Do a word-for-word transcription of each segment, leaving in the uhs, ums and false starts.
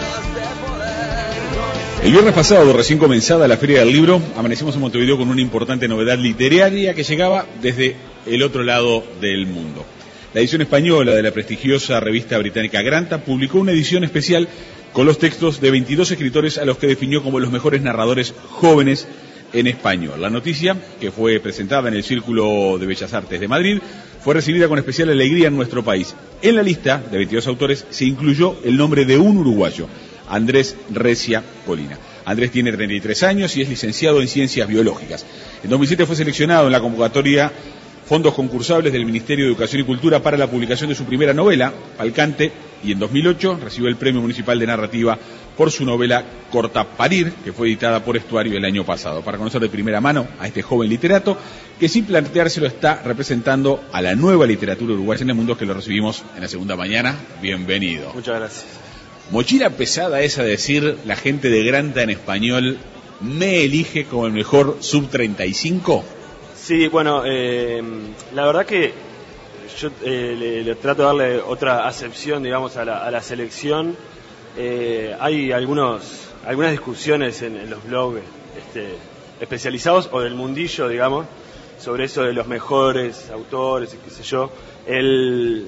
El viernes pasado, recién comenzada la Feria del Libro, amanecimos en Montevideo con una importante novedad literaria que llegaba desde el otro lado del mundo. La edición española de la prestigiosa revista británica Granta publicó una edición especial con los textos de veintidós escritores a los que definió como los mejores narradores jóvenes en español. La noticia, que fue presentada en el Círculo de Bellas Artes de Madrid, fue recibida con especial alegría en nuestro país. En la lista de veintidós autores se incluyó el nombre de un uruguayo, Andrés Recia Colina. Andrés tiene treinta y tres años y es licenciado en Ciencias Biológicas. En dos mil siete fue seleccionado en la convocatoria Fondos Concursables del Ministerio de Educación y Cultura para la publicación de su primera novela, Falcante, y en dos mil ocho recibió el Premio Municipal de Narrativa por su novela Corta Parir, que fue editada por Estuario el año pasado. Para conocer de primera mano a este joven literato, que sin planteárselo está representando a la nueva literatura uruguaya en el mundo, que lo recibimos en la segunda mañana. Bienvenido. Muchas gracias. Mochila pesada esa de decir la gente de Granta en español me elige como el mejor sub treinta y cinco. Sí, bueno, eh, la verdad que yo eh, le, le trato de darle otra acepción, digamos, a la, a la selección. Eh, hay algunos, algunas discusiones en, en los blogs este, especializados o del mundillo, digamos, sobre eso de los mejores autores y qué sé yo. El...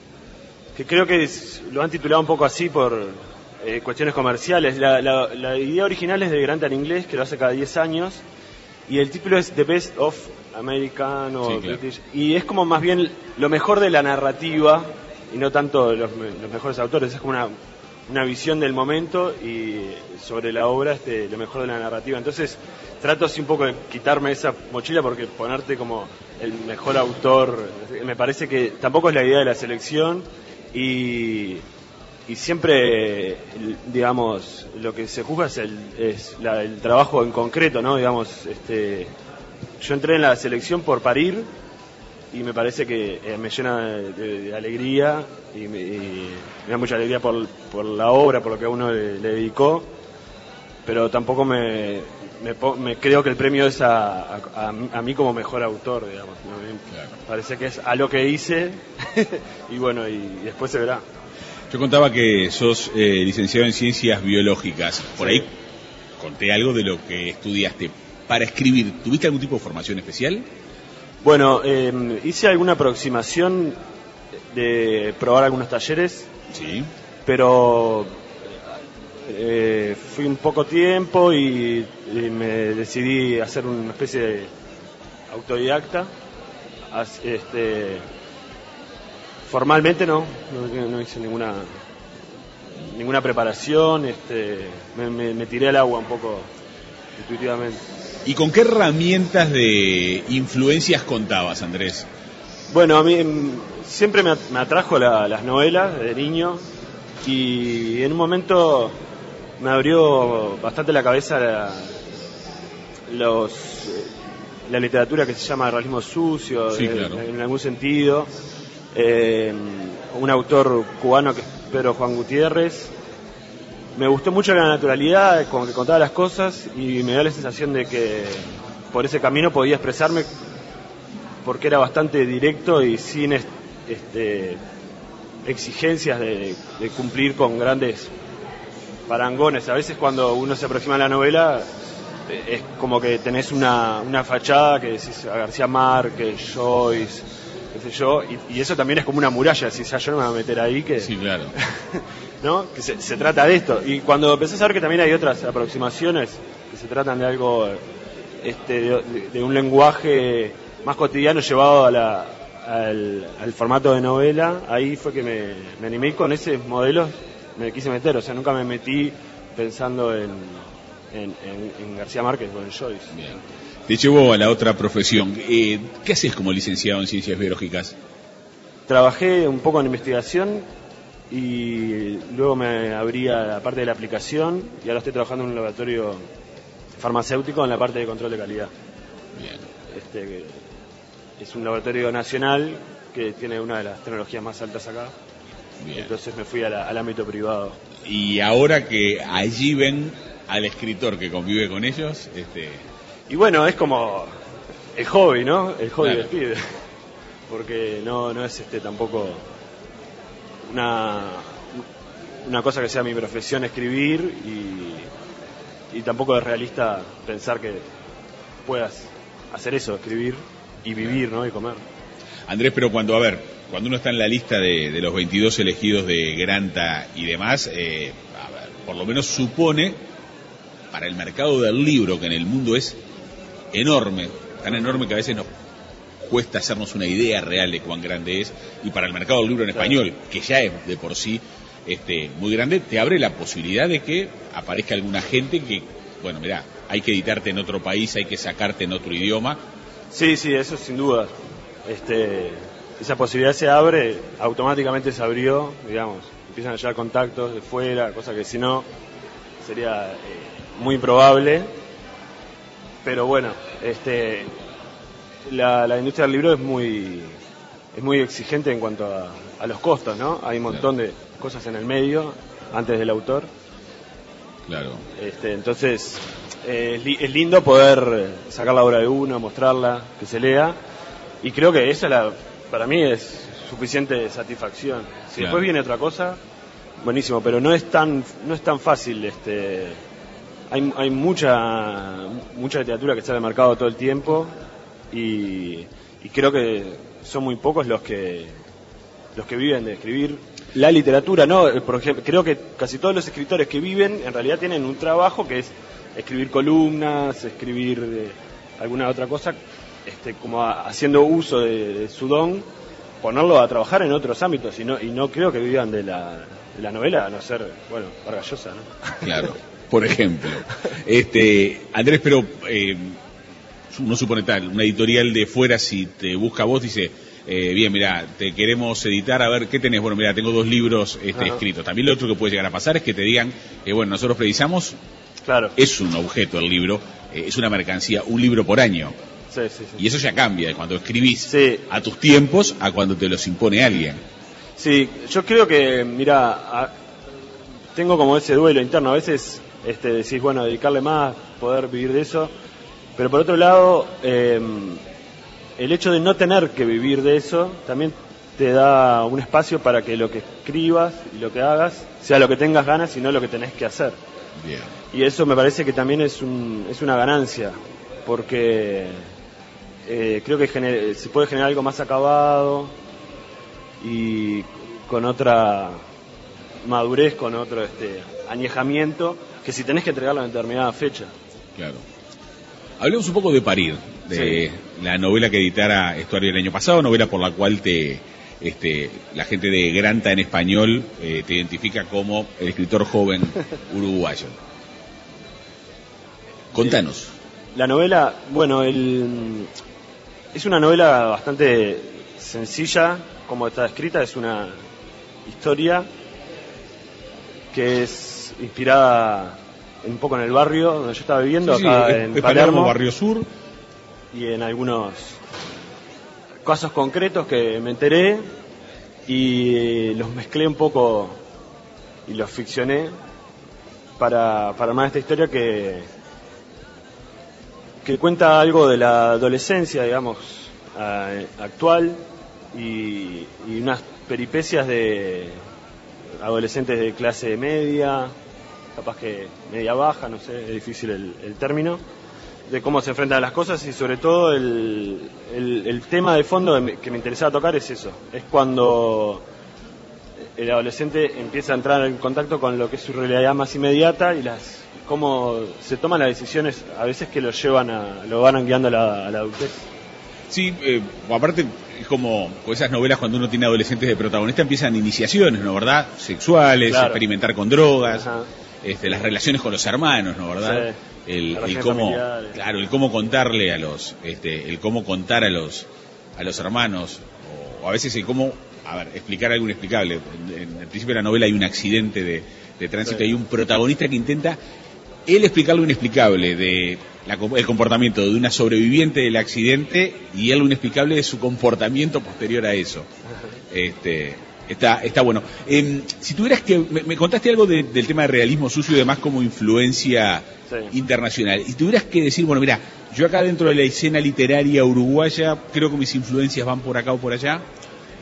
que creo que es, lo han titulado un poco así por eh, cuestiones comerciales. La, la, la idea original es de Granta en inglés, que lo hace cada diez años, y el título es The Best of American o sí, British, claro. Y es como más bien lo mejor de la narrativa y no tanto los, los mejores autores. Es como una, una visión del momento y sobre la obra este, lo mejor de la narrativa. Entonces trato así un poco de quitarme esa mochila, porque ponerte como el mejor autor me parece que tampoco es la idea de la selección. Y, y siempre, digamos, lo que se juzga es el, es la, el trabajo en concreto, ¿no? Digamos, este, yo entré en la selección por parir y me parece que eh, me llena de, de, de alegría y me, y me da mucha alegría por, por la obra, por lo que a uno le, le dedicó, pero tampoco me, me, me creo que el premio es a, a, a mí como mejor autor, digamos, ¿no? Claro. Parece que es a lo que hice y bueno, y, y después se verá. Yo contaba que sos eh, licenciado en Ciencias Biológicas. Por sí. Ahí conté algo de lo que estudiaste. Para escribir, ¿tuviste algún tipo de formación especial? Bueno, eh, hice alguna aproximación de probar algunos talleres. Sí. Pero eh, fui un poco tiempo y, y me decidí hacer una especie de autodidacta. Este, formalmente no, no, no hice ninguna ninguna preparación, este, me, me, me tiré al agua un poco intuitivamente. ¿Y con qué herramientas de influencias contabas, Andrés? Bueno, a mí siempre me, me atrajo la, las novelas de niño y en un momento me abrió bastante la cabeza la, los... la literatura que se llama realismo sucio, sí, claro. en, en algún sentido. Eh, un autor cubano que es Pedro Juan Gutiérrez. Me gustó mucho la naturalidad con que contaba las cosas y me da la sensación de que por ese camino podía expresarme, porque era bastante directo y sin este, exigencias de, de cumplir con grandes parangones. A veces cuando uno se aproxima a la novela es como que tenés una, una fachada que decís a García Márquez, Joyce, qué sé yo, y, y eso también es como una muralla, decís, ah, yo no me voy a meter ahí, que sí, claro. ¿no? Que se, se trata de esto. Y cuando empecé a saber que también hay otras aproximaciones que se tratan de algo, este, de, de un lenguaje más cotidiano llevado a la, al, al formato de novela, ahí fue que me, me animé, y con ese modelo me quise meter. O sea, nunca me metí pensando en En, en, en García Márquez o en Joyce. Bien. Te llevo a la otra profesión. Eh, ¿Qué haces como licenciado en Ciencias Biológicas? Trabajé un poco en investigación y luego me abrí a la parte de la aplicación y ahora estoy trabajando en un laboratorio farmacéutico en la parte de control de calidad. Bien. Este, es un laboratorio nacional que tiene una de las tecnologías más altas acá. Bien. Entonces me fui a la, al ámbito privado. Y ahora que allí ven al escritor que convive con ellos, este... y bueno, es como el hobby, ¿no? El hobby claro. del pibe, porque no no es este tampoco una una cosa que sea mi profesión escribir y, y tampoco es realista pensar que puedas hacer eso, escribir y vivir, ¿no? Y comer. Andrés, pero cuando, a ver, cuando uno está en la lista de, de los veintidós elegidos de Granta y demás, eh, a ver, por lo menos supone, para el mercado del libro, que en el mundo es enorme, tan enorme que a veces nos cuesta hacernos una idea real de cuán grande es, y para el mercado del libro en español, que ya es de por sí este, muy grande, te abre la posibilidad de que aparezca alguna gente que, bueno, mirá, hay que editarte en otro país, hay que sacarte en otro idioma. Sí, sí, eso sin duda. Este, esa posibilidad se abre, automáticamente se abrió, digamos, empiezan a llegar contactos de fuera, cosa que si no sería eh, muy improbable, pero bueno, este, la, la industria del libro es muy es muy exigente en cuanto a, a los costos, ¿no? Hay un montón de cosas en el medio antes del autor. Claro. Este, entonces eh, es, li, es lindo poder sacar la obra de uno, mostrarla, que se lea. Y creo que esa la, para mí es suficiente satisfacción. Si claro. después viene otra cosa, buenísimo, pero no es tan no es tan fácil. Este, hay hay mucha mucha literatura que está en el mercado todo el tiempo y, y creo que son muy pocos los que los que viven de escribir la literatura, ¿no? Por ejemplo, creo que casi todos los escritores que viven en realidad tienen un trabajo que es escribir columnas, escribir eh, alguna otra cosa. Este, como a, haciendo uso de, de su don, ponerlo a trabajar en otros ámbitos y no, y no creo que vivan de la, de la novela, a no ser, bueno, Vargas Llosa, ¿no? Claro, por ejemplo. este Andrés, pero eh, uno supone tal, una editorial de fuera si te busca a vos, dice, eh, bien, mira, te queremos editar, a ver, ¿qué tenés? Bueno, mira, tengo dos libros este, escritos. También lo otro que puede llegar a pasar es que te digan, eh, bueno, nosotros precisamos, claro. Es un objeto el libro, eh, es una mercancía, un libro por año. Sí, sí, sí. Y eso ya cambia de cuando escribís sí. a tus tiempos a cuando te los impone alguien. Sí, yo creo que, mira, a, tengo como ese duelo interno. A veces este, decís, bueno, dedicarle más, poder vivir de eso. Pero por otro lado, eh, el hecho de no tener que vivir de eso también te da un espacio para que lo que escribas y lo que hagas sea lo que tengas ganas y no lo que tenés que hacer. Bien. Y eso me parece que también es, un, es una ganancia, porque... Eh, creo que gener- se puede generar algo más acabado y con otra madurez, con otro este, añejamiento, que si tenés que entregarlo en determinada fecha. Claro. Hablemos un poco de Parir, de sí. la novela que editara Estuario el año pasado, novela por la cual te este, la gente de Granta en español eh, te identifica como el escritor joven uruguayo. Contanos. La novela, bueno, el... es una novela bastante sencilla, como está escrita, es una historia que es inspirada un poco en el barrio donde yo estaba viviendo, sí, acá sí, en es Palermo, Palermo, Barrio Sur, y en algunos casos concretos que me enteré y los mezclé un poco y los ficcioné para, para armar esta historia que que cuenta algo de la adolescencia, digamos, eh, actual y, y unas peripecias de adolescentes de clase media, capaz que media baja, no sé, es difícil el, el término, de cómo se enfrentan a las cosas y sobre todo el, el, el tema de fondo que me interesaba tocar es eso, es cuando el adolescente empieza a entrar en contacto con lo que es su realidad más inmediata y las cómo se toman las decisiones a veces que lo llevan a, lo van guiando a la, a la adultez. Sí, eh, aparte es como esas novelas cuando uno tiene adolescentes de protagonista empiezan iniciaciones, ¿no? ¿Verdad? Sexuales, claro. Experimentar con drogas, este, las relaciones con los hermanos, ¿no? ¿Verdad? Sí. El, el cómo, familiares. Claro, el cómo contarle a los, este, el cómo contar a los, a los hermanos, o, o a veces el cómo, a ver, explicar algo inexplicable. En, en el principio de la novela hay un accidente de, de tránsito, sí. Hay un protagonista que intenta él explicar lo inexplicable de la, el comportamiento de una sobreviviente del accidente y él lo inexplicable de su comportamiento posterior a eso. Este, está, está bueno. Eh, si tuvieras que, me, me contaste algo de, del tema de realismo sucio y demás como influencia sí. internacional. Y tuvieras que decir, bueno, mira, yo acá dentro de la escena literaria uruguaya creo que mis influencias van por acá o por allá.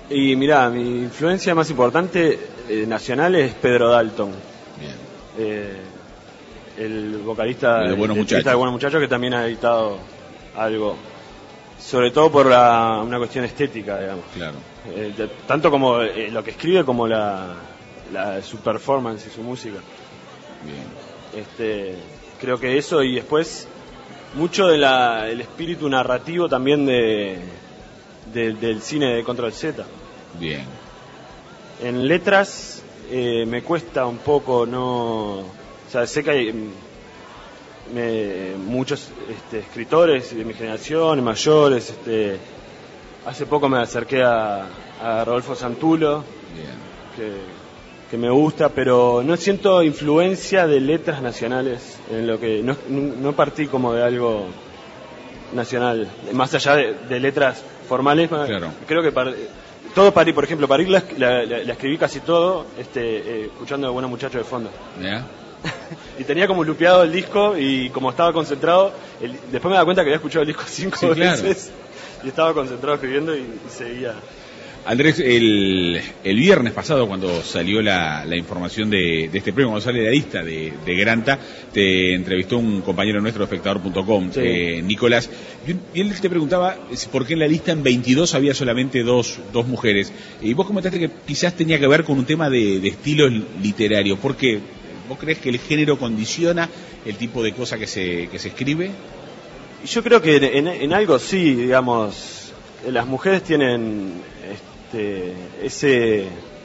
Y mirá, mi influencia más importante eh, nacional es Pedro Dalton. Bien. Eh, el vocalista de Buenos Muchachos. de Buenos Muchachos, que también ha editado algo, sobre todo por la, una cuestión estética, digamos. Claro. Eh, de, tanto como eh, lo que escribe como la, la su performance y su música. Bien. Este, creo que eso, y después mucho de la, el espíritu narrativo también de, de del cine de Control Z. Bien. En letras eh, me cuesta un poco, no, o sea, sé que hay me, muchos este, escritores de mi generación, mayores. Este, hace poco me acerqué a, a Rodolfo Santulo, Bien. que, que me gusta, pero no siento influencia de letras nacionales en lo que no, no partí como de algo nacional, más allá de, de letras formales. Claro. Creo que para, todo París, por ejemplo, París la, la, la escribí casi todo este, eh, escuchando a Buenos Muchachos de fondo. ¿Ya? Y tenía como lupeado el disco, y como estaba concentrado, el, después me da cuenta que había escuchado el disco cinco sí, veces, claro. Y estaba concentrado escribiendo y, y seguía. Andrés, el, el viernes pasado, cuando salió la, la información de, de este premio, cuando sale la lista de, de Granta, te entrevistó un compañero nuestro de espectador punto com, Sí. eh, Nicolás, y él te preguntaba por qué en la lista en veintidós había solamente dos, dos mujeres. Y vos comentaste que quizás tenía que ver con un tema de, de estilo literario. ¿Por qué? ¿Vos crees que el género condiciona el tipo de cosa que se, que se escribe? Yo creo que en, en algo sí, digamos, las mujeres tienen este, ese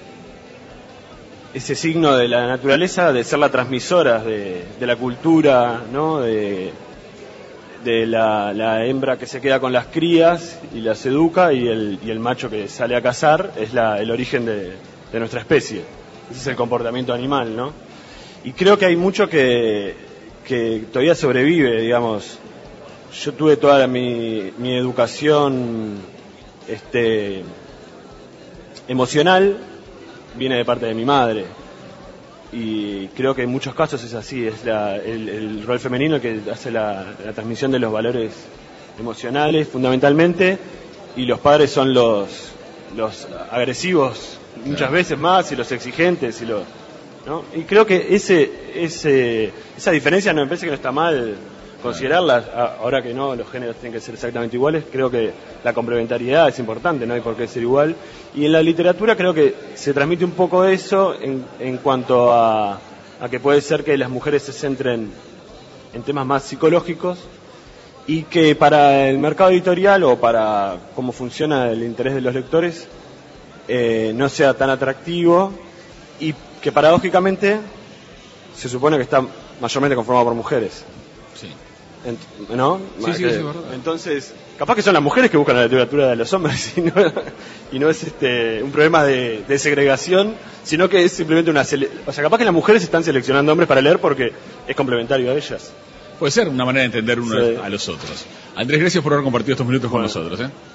ese signo de la naturaleza de ser las transmisoras de, de la cultura, ¿no? De, de la, la hembra que se queda con las crías y las educa, y el, y el macho que sale a cazar es la, el origen de, de nuestra especie. Ese es el comportamiento animal, ¿no? Y creo que hay mucho que, que todavía sobrevive, digamos. Yo tuve toda la, mi, mi educación este, emocional, viene de parte de mi madre. Y creo que en muchos casos es así, es la, el, el rol femenino que hace la, la transmisión de los valores emocionales, fundamentalmente, y los padres son los, los agresivos, claro, muchas veces más, y los exigentes, y los... ¿no? Y creo que ese, ese, esa diferencia no me parece que no está mal considerarla, ahora que no, los géneros tienen que ser exactamente iguales. Creo que la complementariedad es importante, no hay por qué ser igual. Y en la literatura creo que se transmite un poco eso en, en cuanto a, a que puede ser que las mujeres se centren en temas más psicológicos, y que para el mercado editorial o para cómo funciona el interés de los lectores eh, no sea tan atractivo, y que paradójicamente se supone que está mayormente conformado por mujeres. Sí. Ent- ¿No? Sí, sí, que, es verdad. Entonces, capaz que son las mujeres que buscan la literatura de los hombres, y no, y no es este un problema de, de segregación, sino que es simplemente una... Sele- o sea, capaz que las mujeres están seleccionando hombres para leer porque es complementario a ellas. Puede ser una manera de entender uno Sí. a los otros. Andrés, gracias por haber compartido estos minutos con Bueno. nosotros, ¿eh?